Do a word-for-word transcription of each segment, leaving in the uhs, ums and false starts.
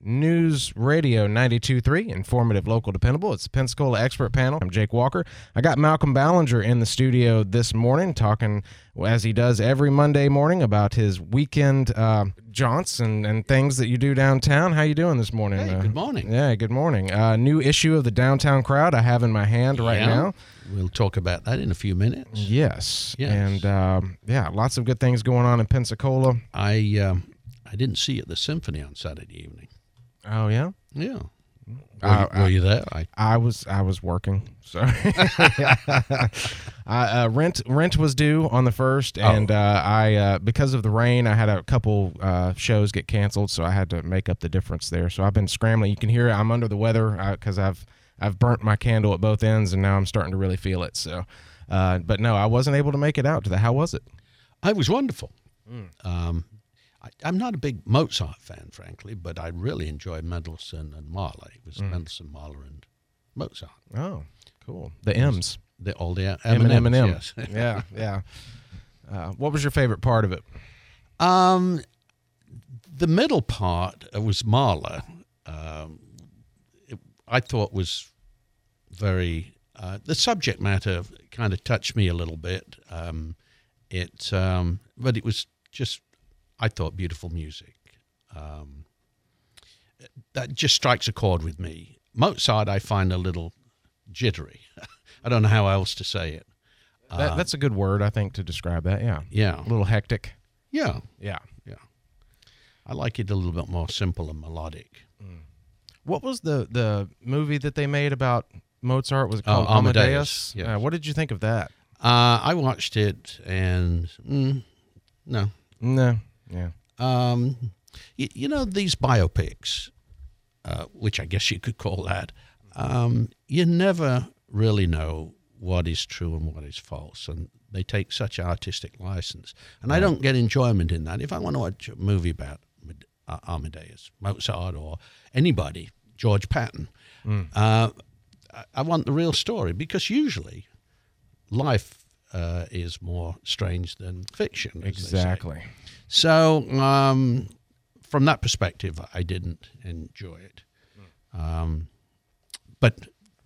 News Radio ninety-two point three, informative, local, dependable. It's the Pensacola Expert Panel. I'm Jake Walker. I got Malcolm Ballinger in the studio this morning talking, as he does every Monday morning, about his weekend uh, jaunts and, and things that you do downtown. How you doing this morning? Hey, uh, good morning. Yeah, good morning. Uh, new issue of the Downtown Crowd I have in my hand right yeah. now. We'll talk about that in a few minutes. Yes. Yes. And, um, yeah, lots of good things going on in Pensacola. I um, I didn't see you at the Symphony on Saturday evening. Oh, yeah? Yeah. Were, Uh, you, were you there? I, I was I was working. Sorry. I, uh, rent rent was due on the first, and Oh. uh, I uh, because of the rain, I had a couple uh, shows get canceled, so I had to make up the difference there. So I've been scrambling. You can hear it. I'm under the weather because I've I've burnt my candle at both ends, and now I'm starting to really feel it. So, uh, but no, I wasn't able to make it out to the. How was it? I was wonderful. Mm. Um, I, I'm not a big Mozart fan, frankly, but I really enjoyed Mendelssohn and Mahler. It was Mm. Mendelssohn, Mahler, and Mozart. Oh, cool. The M's. The, all the M and M and M. yes. Yeah, yeah. Uh, what was your favorite part of it? Um, the middle part was Mahler. Um, it, I thought was very. Uh, the subject matter kind of touched me a little bit. Um, it, um, but it was just, I thought, beautiful music. Um, that just strikes a chord with me. Mozart, I find a little jittery. I don't know how else to say it. That, Uh, that's a good word, I think, to describe that. Yeah. yeah, A little hectic. yeah. Yeah. I like it a little bit more simple and melodic. What was the, the movie that they made about Mozart? Was it Oh, called Amadeus, Amadeus? yes. Uh, what did you think of that? Uh, I watched it, and mm, no. No. Yeah. Um, you, you know, these biopics, uh, which I guess you could call that, um, you never really know what is true and what is false, and they take such artistic license. And I don't get enjoyment in that. If I want to watch a movie about uh, Amadeus, Mozart, or anybody, George Patton, Mm. uh, I, I want the real story, because usually life uh, is more strange than fiction. as they say. Exactly. So, um, from that perspective, I didn't enjoy it. Um, but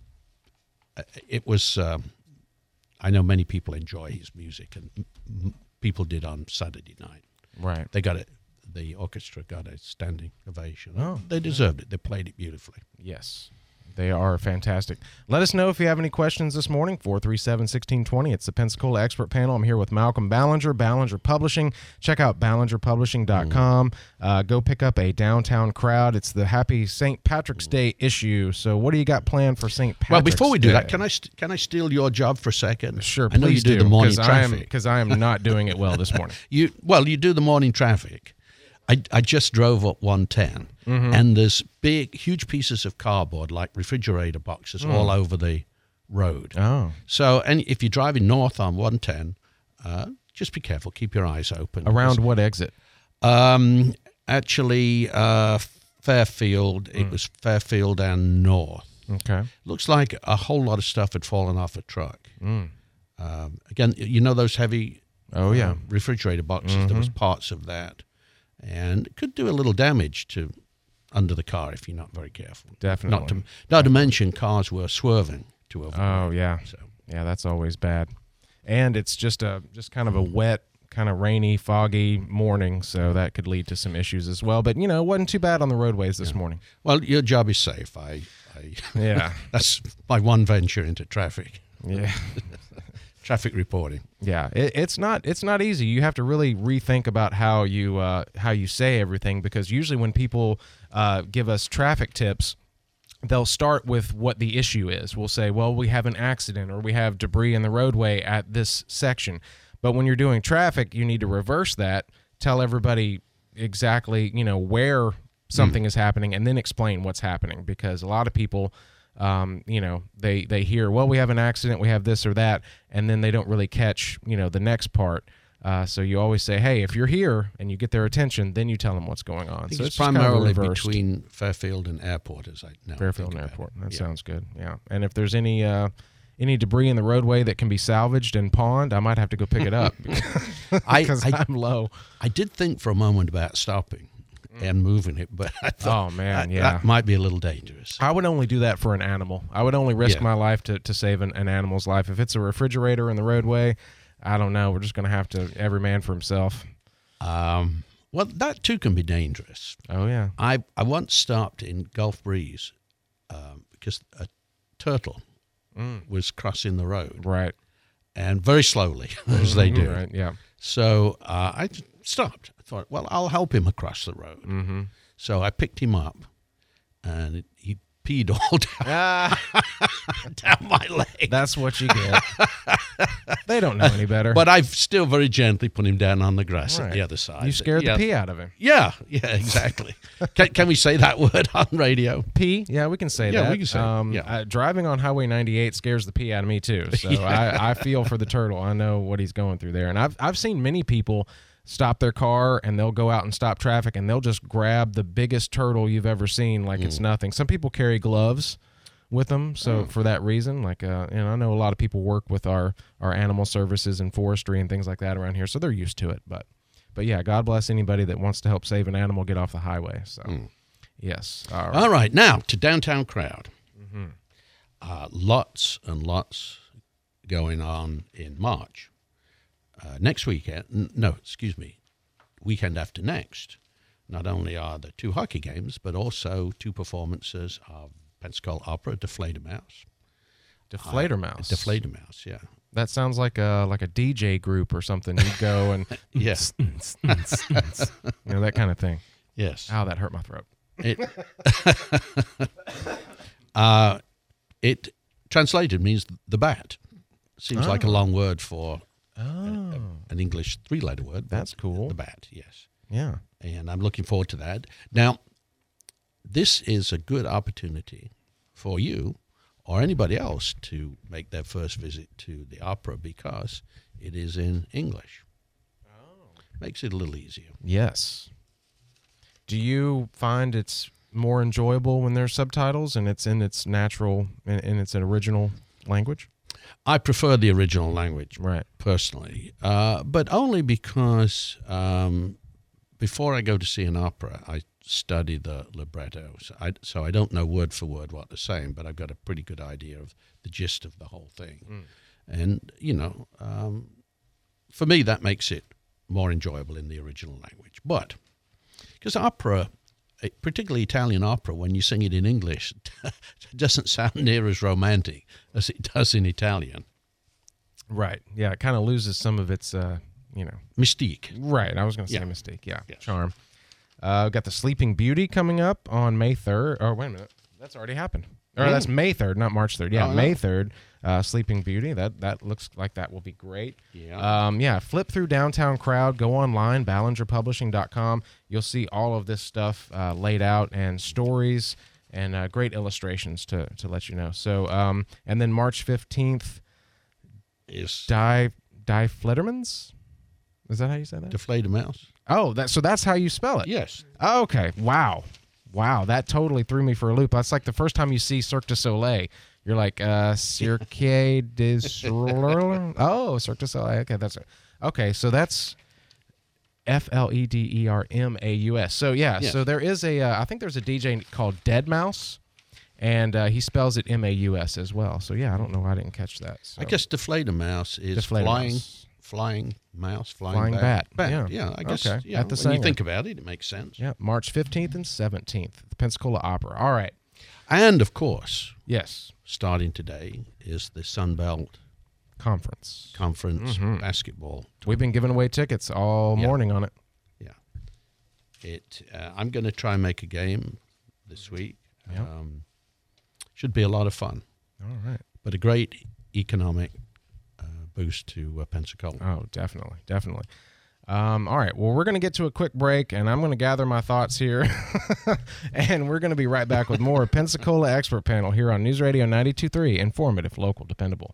it was, um, I know many people enjoy his music, and m- m- people did on Saturday night. Right. They got it, the orchestra got a standing ovation. Oh, They deserved it. They played it beautifully. Yes. They are fantastic. Let us know if you have any questions this morning, four three seven, one six two zero. It's the Pensacola Expert Panel. I'm here with Malcolm Ballinger, Ballinger Publishing. Check out ballinger publishing dot com. Uh, go pick up a Downtown Crowd. It's the Happy Saint Patrick's Day issue. So what do you got planned for Saint Patrick's Well, before we do Day? that, can I st- can I steal your job for a second? Sure, I know please you do, the morning because I am, traffic. because I am not doing it well this morning. You well, you do the morning traffic. I, I just drove up one ten, Mm-hmm. and there's big, huge pieces of cardboard, like refrigerator boxes, Mm. all over the road. Oh. So, and if you're driving north on one ten, uh, just be careful. Keep your eyes open. Around what exit? Um, actually, uh, Fairfield. Mm. It was Fairfield and north. Okay. Looks like a whole lot of stuff had fallen off a truck. Mm. Um, again, you know those heavy Oh, yeah. uh, refrigerator boxes. There was parts of that, and it could do a little damage to under the car if you're not very careful. Definitely. Not to not to mention cars were swerving to avoid. Oh, yeah. So Yeah, that's always bad. And it's just a just kind of a wet, kind of rainy, foggy morning, so that could lead to some issues as well. But, you know, it wasn't too bad on the roadways this morning. well, your job is safe. I, I Yeah. that's my one venture into traffic. Yeah. Traffic reporting. Yeah, it, it's not it's not easy. You have to really rethink about how you uh, how you say everything, because usually when people uh, give us traffic tips, they'll start with what the issue is. We'll say, well, we have an accident or we have debris in the roadway at this section. But when you're doing traffic, you need to reverse that, tell everybody exactly, you know, where something is happening, and then explain what's happening, because a lot of people Um, you know, they, they hear, well, we have an accident, we have this or that, and then they don't really catch, you know, the next part. Uh, so you always say, hey, if you're here and you get their attention, then you tell them what's going on. I think So it's just kind of primarily reversed. between Fairfield and Airport, as I now Fairfield think and about Airport. it. That Yeah. sounds good. Yeah. And if there's any uh, any debris in the roadway that can be salvaged and pawned, I might have to go pick it up I, because I, I'm low. I did think for a moment about stopping and moving it. But I thought, Oh, man, that, yeah. that might be a little dangerous. I would only do that for an animal. I would only risk Yeah. my life to, to save an, an animal's life. If it's a refrigerator in the roadway, I don't know. We're just going to have to, every man for himself. Um, well, that too can be dangerous. Oh, yeah. I, I once stopped in Gulf Breeze um, because a turtle Mm. was crossing the road, Right. and very slowly, as they do. Right, yeah. So uh, I just stopped. I thought, well, I'll help him across the road. Mm-hmm. So I picked him up, and it, he peed all down, Ah, down my leg. that's what you get. They don't know any better. But I've still very gently put him down on the grass Right. at the other side. You scared yeah. the pee out of him. Yeah, yeah, exactly. can, can we say that word on radio? Pee? Yeah, we can say Yeah, that. we can say it. um, Yeah. uh, driving on Highway ninety-eight scares the pee out of me too. So I, I feel for the turtle. I know what he's going through there. And I've I've seen many people stop their car and they'll go out and stop traffic and they'll just grab the biggest turtle you've ever seen like Mm. it's nothing. Some people carry gloves with them, so Oh. for that reason, like uh, and I know a lot of people work with our our animal services and forestry and things like that around here, so they're used to it. But but yeah, God bless anybody that wants to help save an animal get off the highway. So Mm. yes, all right. All right, now to Downtown Crowd. Mm-hmm. Uh, lots and lots going on in March. Uh, next weekend, n- no, excuse me, weekend after next. Not only are there two hockey games, but also two performances of Pensacola Opera, Deflator Mouse. Deflator Mouse. Deflator Mouse, yeah. That sounds like a like a D J group or something. You'd go and Yeah. you know, that kind of thing. Yes. Ow, that hurt my throat. It, uh, it translated means the bat. Seems like a Oh. long word for Oh, an English three-letter word. but that's cool. The bat, yes. Yeah. And I'm looking forward to that. Now, this is a good opportunity for you or anybody else to make their first visit to the opera because it is in English. Oh. Makes it a little easier. Yes. Do you find it's more enjoyable when there's subtitles and it's in its natural in, in its original language? I prefer the original language Right. personally, uh, but only because um, before I go to see an opera, I study the libretto. So I, so I don't know word for word what they're saying, but I've got a pretty good idea of the gist of the whole thing. Mm. And, you know, um, for me, that makes it more enjoyable in the original language. But because opera, eh, particularly Italian opera, when you sing it in English, it doesn't sound near as romantic as it does in Italian. Right. Yeah, it kind of loses some of its uh, you know. Mystique. Right. I was going to say Yeah. mistake. Yeah. Yes. Charm. Uh, we've got the Sleeping Beauty coming up on May third. Oh, wait a minute. That's already happened. Or Mm. that's May third, not March third. Yeah, Oh, May yeah. third. Uh, Sleeping Beauty. That that looks like that will be great. Yeah. Um, yeah, flip through Downtown Crowd. Go online, ballinger publishing dot com. You'll see all of this stuff uh, laid out and stories and uh, great illustrations to to let you know. So, um, and then March fifteenth, Is Die Die Flittermans. Is that how you say that? Deflator Mouse? Oh, that so that's how you spell it. Yes. Oh, okay. Wow. Wow. That totally threw me for a loop. That's like the first time you see Cirque du Soleil. You're like, uh, Cirque du Soleil. Oh, Cirque du Soleil. Okay, that's it. Okay, so that's F L E D E R M A U S. So, yeah, Yes. so there is a, uh, I think there's a D J called Dead Mouse, and uh, he spells it M A U S as well. So, yeah, I don't know why I didn't catch that. So. I guess Deflator Mouse is Deflator flying, Mouse. flying mouse, flying, Flying bat. bat. Yeah. I guess. Okay. Yeah, At the when you Sanger. think about it, it makes sense. Yeah, March fifteenth and seventeenth, the Pensacola Opera. All right. And of course, Yes. starting today is the Sun Belt Conference. Conference Mhm. basketball. We've been giving away tickets all Yeah. morning on it. Yeah, it. Uh, I'm going to try and make a game this week. Yep. Um, should be a lot of fun, All right. but a great economic uh, boost to uh, Pensacola. Oh, definitely. Definitely. Um, all right. Well, we're going to get to a quick break, and I'm going to gather my thoughts here. And we're going to be right back with more Pensacola Expert Panel here on News Radio ninety-two point three, informative, local, dependable.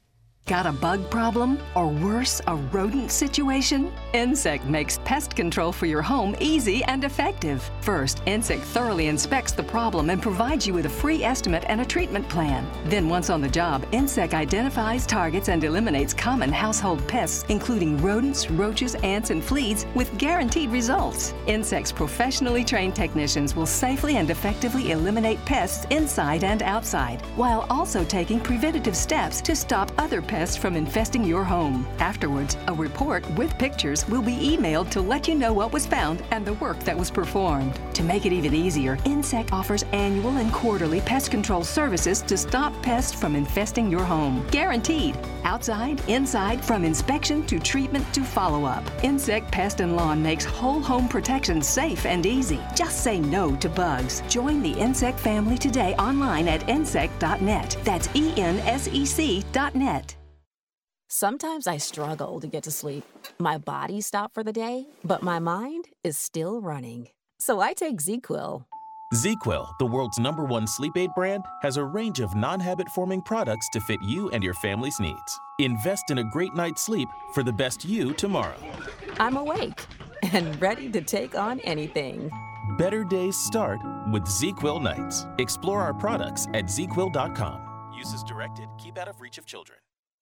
Got a bug problem? Or worse, a rodent situation? Insect makes pest control for your home easy and effective. First, Insect thoroughly inspects the problem and provides you with a free estimate and a treatment plan. Then once on the job, Insect identifies, targets, and eliminates common household pests, including rodents, roaches, ants, and fleas, with guaranteed results. Insect's professionally trained technicians will safely and effectively eliminate pests inside and outside, while also taking preventative steps to stop other pests from infesting your home. Afterwards, a report with pictures will be emailed to let you know what was found and the work that was performed. To make it even easier, Insect offers annual and quarterly pest control services to stop pests from infesting your home. Guaranteed. Outside, inside, from inspection to treatment to follow-up. Insect Pest and Lawn makes whole home protection safe and easy. Just say no to bugs. Join the Insect family today online at insect dot net. That's E N S E C dot net. Sometimes I struggle to get to sleep. My body stopped for the day, but my mind is still running. So I take ZzzQuil. ZzzQuil, the world's number one sleep aid brand, has a range of non-habit-forming products to fit you and your family's needs. Invest in a great night's sleep for the best you tomorrow. I'm awake and ready to take on anything. Better days start with ZzzQuil nights. Explore our products at zz quil dot com. Use as directed. Keep out of reach of children.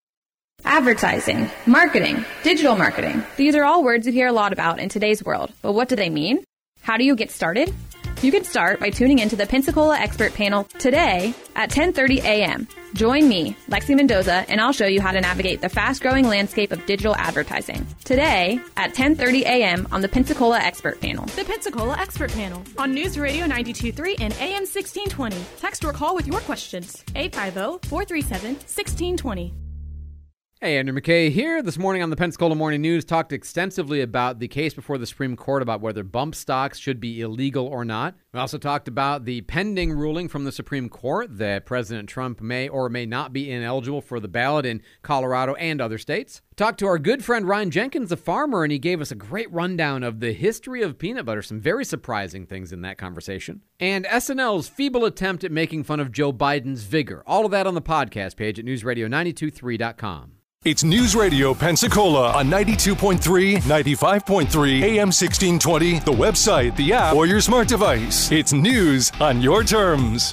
Advertising, marketing, digital marketing. These are all words you hear a lot about in today's world, but what do they mean? How do you get started? You can start by tuning into the Pensacola Expert Panel today at ten thirty a.m. Join me, Lexi Mendoza, and I'll show you how to navigate the fast-growing landscape of digital advertising. Today at ten thirty a.m. on the Pensacola Expert Panel. The Pensacola Expert Panel on News Radio ninety-two point three and A M sixteen twenty. Text or call with your questions. eight five zero, four three seven, one six two zero. Hey, Andrew McKay here. This morning on the Pensacola Morning News, talked extensively about the case before the Supreme Court about whether bump stocks should be illegal or not. We also talked about the pending ruling from the Supreme Court that President Trump may or may not be ineligible for the ballot in Colorado and other states. Talked to our good friend Ryan Jenkins, a farmer, and he gave us a great rundown of the history of peanut butter. Some very surprising things in that conversation. And S N L's feeble attempt at making fun of Joe Biden's vigor. All of that on the podcast page at news radio nine two three dot com. It's News Radio Pensacola on ninety-two point three, ninety-five point three, A M sixteen twenty, the website, the app, or your smart device. It's news on your terms.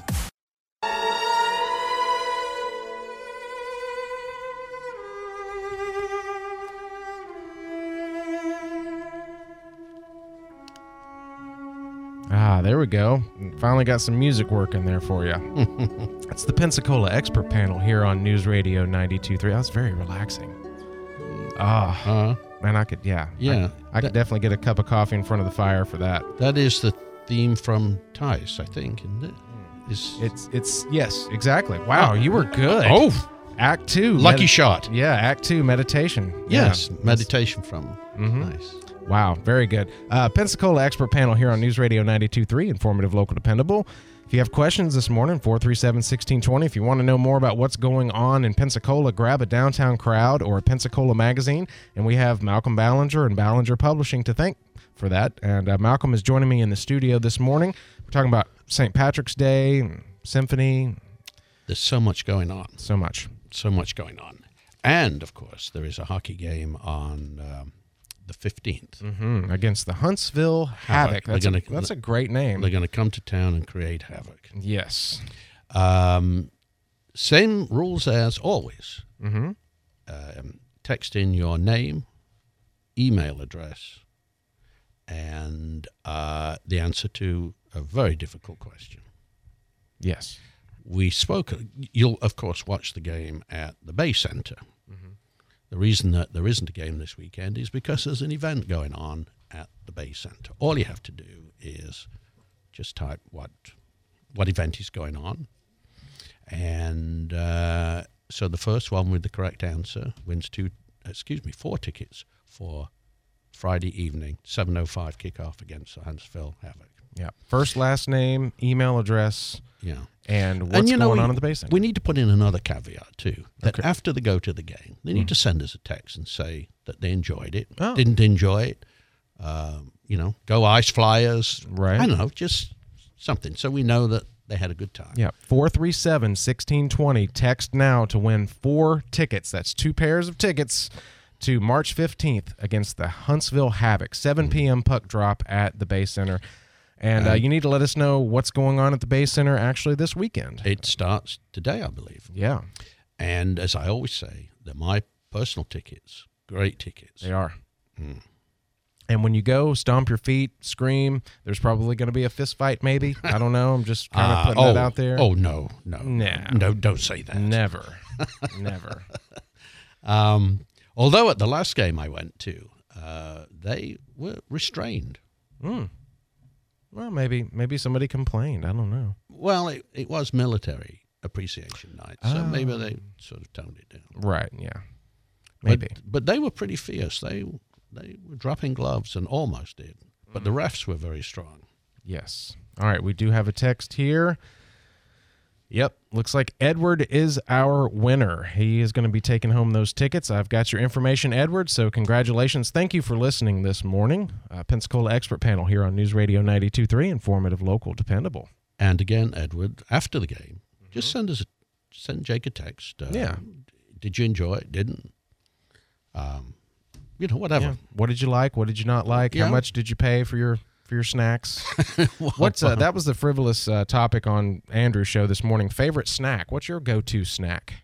Ah, there we go. Finally got some music working there for you. That's the Pensacola Expert Panel here on News Radio ninety-two point three. That was very relaxing. Ah, Uh, man, I could, yeah. Yeah. I, I could That- definitely get a cup of coffee in front of the fire for that. that is the theme from Tice, I think, isn't it? Is It's, it's, yes, exactly. Wow, you were good. Oh, Act two. lucky medi- shot. Yeah, Act two, meditation. Yes, Yeah. meditation from. Mhm. Nice. Wow, very good. Uh, Pensacola Expert Panel here on News Radio ninety-two point three, informative, local, dependable. If you have questions this morning, four three seven, one six two zero. If you want to know more about what's going on in Pensacola, grab a Downtown Crowd or a Pensacola Magazine. And we have Malcolm Ballinger and Ballinger Publishing to thank for that. And uh, Malcolm is joining me in the studio this morning. We're talking about Saint Patrick's Day, and Symphony, There's so much going on. so much. So much going on. And, of course, there is a hockey game on um, the fifteenth. Mm-hmm. Against the Huntsville Havoc. Havoc. That's, They're a, gonna- that's a great name. They're going to come to town and create havoc. Yes. Um, same rules as always. Mm-hmm. Um, text in your name, email address, and uh, the answer to a very difficult question. Yes. We spoke, you'll, of course, watch the game at the Bay Center. Mm-hmm. The reason that there isn't a game this weekend is because there's an event going on at the Bay Center. All you have to do is just type what what event is going on. And uh, so the first one with the correct answer wins two, excuse me, four tickets for Friday evening, seven oh five kickoff against the Huntsville Havoc. Yeah. First, last name, email address, Yeah. and what's and you know, going we, on at the Bay Center. We need to put in another caveat, too, that Okay. after they go to the game, they need Mm. to send us a text and say that they enjoyed it, Oh. didn't enjoy it, um, you know, go Ice Flyers. Right. I don't know, just something. So we know that they had a good time. Yeah, four three seven, one six two zero. Text now to win four tickets. That's two pairs of tickets to March fifteenth against the Huntsville Havoc, seven p.m. puck drop at the Bay Center. And uh, you need to let us know what's going on at the Bay Center actually this weekend. It starts today, I believe. Yeah. And as I always say, they're my personal tickets. Great tickets. They are. Mm. And when you go, stomp your feet, scream. There's probably going to be a fist fight, maybe. I don't know. I'm just kind of Uh, putting oh, that out there. Oh, no, no. Nah. No, don't say that. Never. Never. Um, although at the last game I went to, uh, they were restrained. Mm. Well, maybe maybe somebody complained. I don't know. Well, it, it was military appreciation night, so Oh. maybe they sort of toned it down. Right, yeah. Maybe. But, but they were pretty fierce. They they were dropping gloves and almost did. But the refs were very strong. Yes. All right, we do have a text here. Yep, looks like Edward is our winner. He is going to be taking home those tickets. I've got your information, Edward, so congratulations. Thank you for listening this morning. Uh, Pensacola Expert Panel here on News Radio ninety-two point three, informative, local, dependable. And again, Edward, after the game, just send us a, send Jake a text. Uh, Yeah. Did you enjoy it? Didn't? Um, you know, whatever. Yeah. What did you like? What did you not like? Yeah. How much did you pay for your for your snacks? What's uh, that was the frivolous uh, topic on Andrew's show this morning. Favorite snack? What's your go-to snack?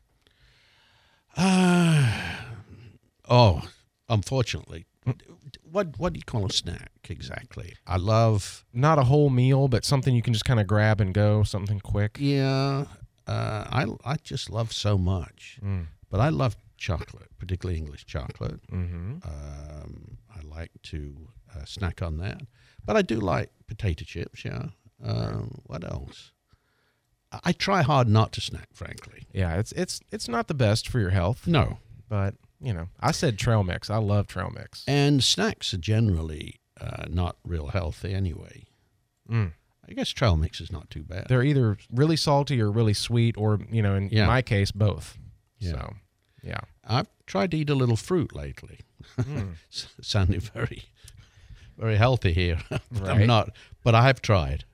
Uh, oh, unfortunately. What what do you call a snack exactly? I love Not a whole meal, but something you can just kind of grab and go, something quick. yeah. Uh, I I just love so much, Mm. but I love chocolate, particularly English chocolate. Mm-hmm. Um, I like to uh, snack on that, but I do like potato chips. Yeah. Um, what else? I, I try hard not to snack, frankly. Yeah, it's it's it's not the best for your health, No. but you know, I said trail mix. I love trail mix. And snacks are generally uh, not real healthy anyway. Mm. I guess trail mix is not too bad. They're either really salty or really sweet, or you know, in Yeah. my case, both. Yeah. So, yeah. I've tried to eat a little fruit lately. Mm. S- Sounding very, very healthy here. But Right. I'm not, but I have tried.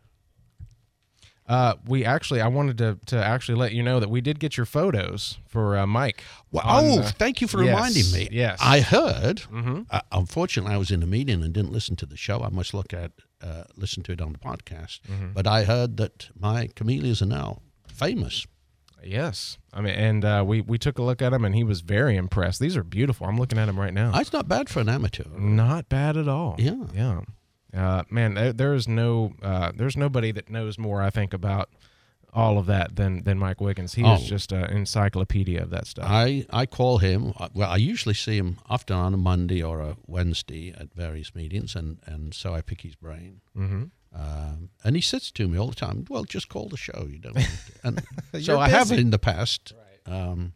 Uh, we actually, I wanted to to actually let you know that we did get your photos for uh, Mike. Well, on oh, the- thank you for Yes, reminding me. yes. I heard. Mhm. Uh, unfortunately, I was in a meeting and didn't listen to the show. I must look at, uh, listen to it on the podcast. Mhm. But I heard that my camellias are now famous. Yes, I mean, and uh, we we took a look at him, and he was very impressed. These are beautiful. I'm looking at them right now. That's not bad for an amateur. Not bad at all. Yeah. yeah. Uh, man, there, there is no, uh, there's nobody that knows more, I think, about all of that than than Mike Wiggins. He Oh. is just an encyclopedia of that stuff. I, I call him, well, I usually see him often on a Monday or a Wednesday at various meetings, and, and so I pick his brain. mm-hmm. Um, and he says to me all the time, well, just call the show. You don't need to. And so You're I have busy. in the past. Um,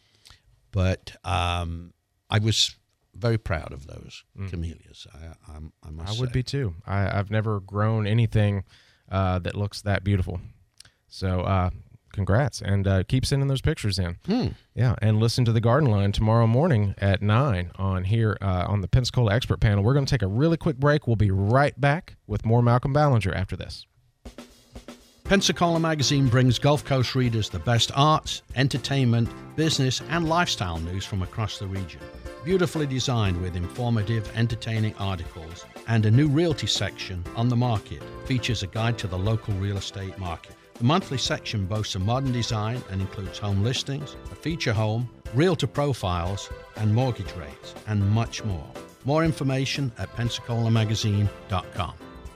but um, I was very proud of those camellias. I, I'm, I must I would say. be too. I, I've never grown anything uh, that looks that beautiful. So, uh, congrats, and uh, keep sending those pictures in. Hmm. Yeah, and listen to the Garden Line tomorrow morning at nine on here uh, on the Pensacola Expert Panel. We're going to take a really quick break. We'll be right back with more Malcolm Ballinger after this. Pensacola Magazine brings Gulf Coast readers the best arts, entertainment, business, and lifestyle news from across the region. Beautifully designed with informative, entertaining articles and a new realty section on the market features a guide to the local real estate market. The monthly section boasts a modern design and includes home listings, a feature home, realtor profiles, and mortgage rates, and much more. More information at pensacola magazine dot com.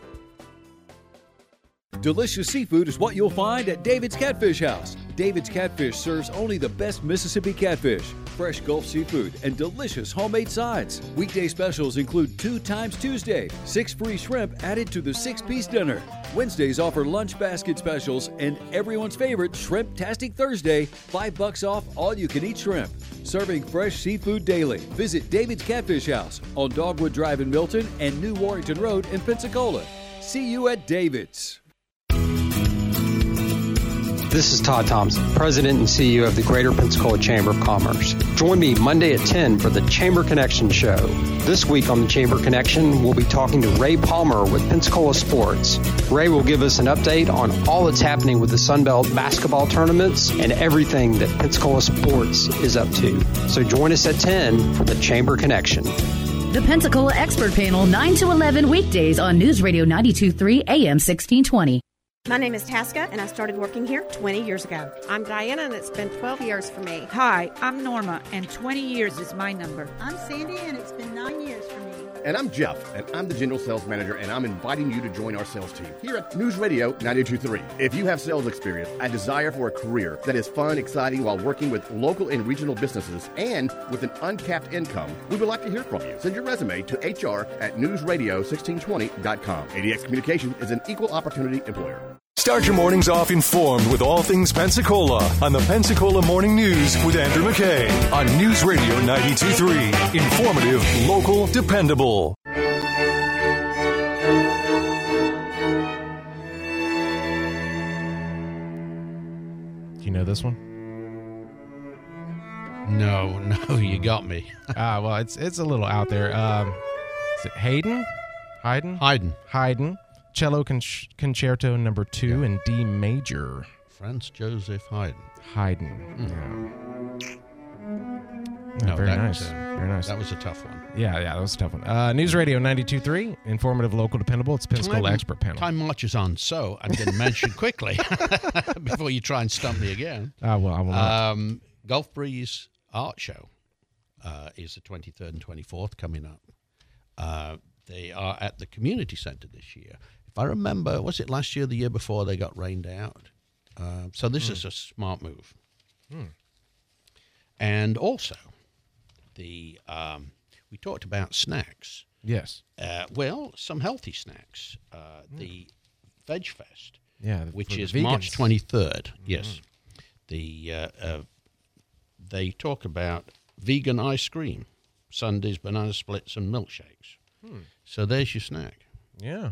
Delicious seafood is what you'll find at David's Catfish House. David's Catfish serves only the best Mississippi catfish, fresh Gulf seafood, and delicious homemade sides. Weekday specials include two times Tuesday, six free shrimp added to the six-piece dinner. Wednesdays offer lunch basket specials and everyone's favorite Shrimp-tastic Thursday, five bucks off all-you-can-eat shrimp. Serving fresh seafood daily. Visit David's Catfish House on Dogwood Drive in Milton and New Warrington Road in Pensacola. See you at David's. This is Todd Thompson, President and C E O of the Greater Pensacola Chamber of Commerce. Join me Monday at ten for the Chamber Connection Show. This week on the Chamber Connection, we'll be talking to Ray Palmer with Pensacola Sports. Ray will give us an update on all that's happening with the Sunbelt basketball tournaments and everything that Pensacola Sports is up to. So join us at ten for the Chamber Connection. The Pensacola Expert Panel, nine to eleven weekdays on News Radio ninety-two point three A M sixteen twenty. My name is Tasca, and I started working here twenty years ago. I'm Diana, and it's been twelve years for me. Hi, I'm Norma, and twenty years is my number. I'm Sandy, and it's been nine years for me. And I'm Jeff, and I'm the General Sales Manager, and I'm inviting you to join our sales team here at News Radio ninety-two point three. If you have sales experience, a desire for a career that is fun, exciting while working with local and regional businesses, and with an uncapped income, we would like to hear from you. Send your resume to H R at news radio sixteen twenty dot com. A D X Communication is an equal opportunity employer. Start your mornings off informed with all things Pensacola on the Pensacola Morning News with Andrew McKay on News Radio ninety-two point three. Informative, local, dependable. Do you know this one? No, no, you got me. Ah, well, it's it's a little out there. Um, is it Haydn? Haydn? Haydn. Haydn. Cello Con- Concerto Number Two yeah. in D major. Franz Joseph Haydn. Haydn. Mm. Yeah. No, very that, nice. Uh, very nice. That was a tough one. Yeah, yeah, that was a tough one. Uh, News Radio ninety-two point three, informative, local, dependable. It's Pensacola time, Expert Panel. Time marches on, so I'm going to mention quickly before you try and stump me again. Uh, well, I will not. Um, Gulf Breeze Art Show uh, is the twenty-third and twenty-fourth coming up. Uh, they are at the Community Center this year. If I remember, was it last year or the year before they got rained out? Uh, so this mm. is a smart move. Mm. And also, the um, we talked about snacks. Yes. Uh, well, some healthy snacks. Uh, mm. The Veg Fest, yeah, which is March twenty-third. Mm. Yes. The uh, uh, they talk about vegan ice cream, sundaes, banana splits, and milkshakes. Hmm. So there's your snack. Yeah.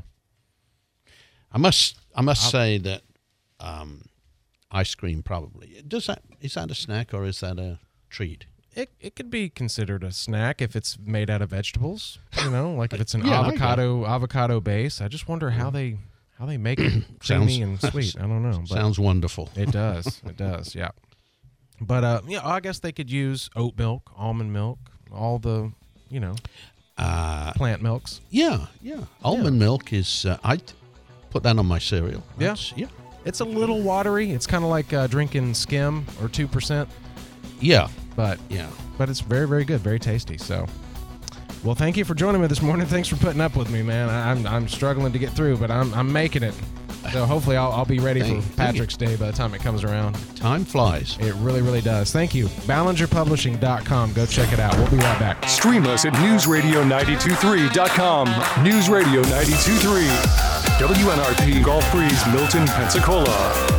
I must I must I'll, say that um, ice cream probably does that is that a snack or is that a treat? It it could be considered a snack if it's made out of vegetables. You know, like if it's an yeah, avocado avocado base. I just wonder how they how they make it creamy and sweet. I don't know. But sounds wonderful. It does. It does. Yeah. But uh, yeah, I guess they could use oat milk, almond milk, all the you know uh, plant milks. Yeah, yeah. Almond yeah. milk is uh, I. Put that on my cereal. That's, yeah. Yeah. It's a little watery. It's kind of like uh, drinking skim or two percent. Yeah. But yeah. But it's very, very good. Very tasty. So, well, thank you for joining me this morning. Thanks for putting up with me, man. I'm I'm struggling to get through, but I'm I'm making it. So hopefully I'll, I'll be ready thank, for Patrick's Day by the time it comes around. Time flies. It really, really does. Thank you. Ballinger Publishing dot com. Go check it out. We'll be right back. Stream us at news radio ninety-two point three dot com. News Radio ninety-two point three. W N R P Gulf Breeze, Milton, Pensacola.